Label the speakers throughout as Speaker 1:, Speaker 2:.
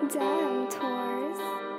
Speaker 1: dead on tours.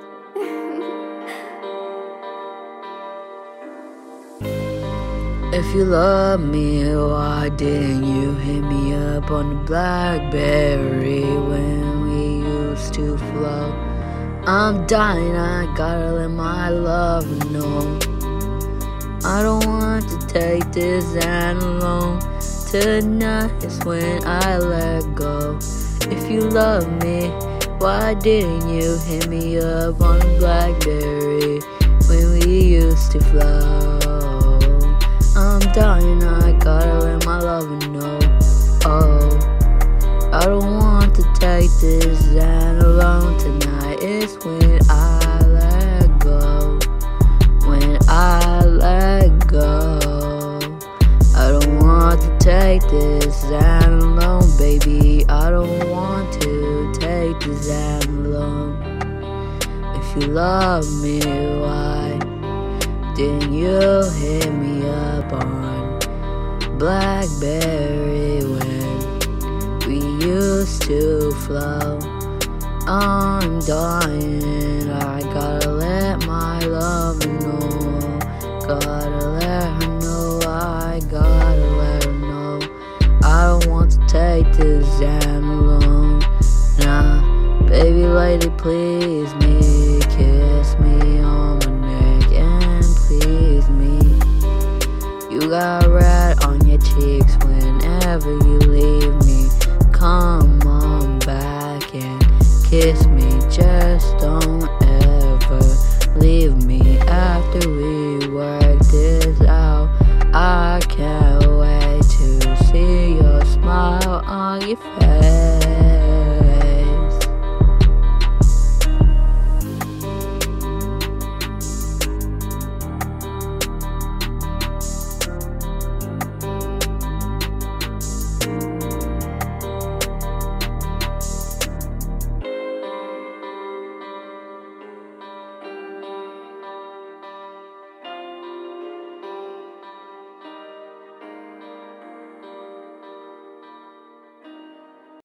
Speaker 2: If you love me, why didn't you hit me up on the BlackBerry when we used to flow? I'm dying, I gotta let my love know. I don't want to take this and alone. Tonight is when I let go. If you love me, why didn't you hit me up on the BlackBerry when we used to flow? I'm dying, I gotta let my lover know. Oh, I don't want to take this and alone. Tonight is when I let go. When I let go. I don't want to take this and alone, baby. I don't want to take this and alone. If you love me, why didn't you hit me up on BlackBerry when we used to flow? I'm dying, I gotta let my love know. Gotta let her know, I gotta let her know. I don't want to take this and alone. Nah, baby lady, please me, kiss me on my neck and please me. You got red on your cheeks whenever you leave me. Come on back and kiss me, just don't ever leave me after we work this out. I can't wait to see your smile on your face.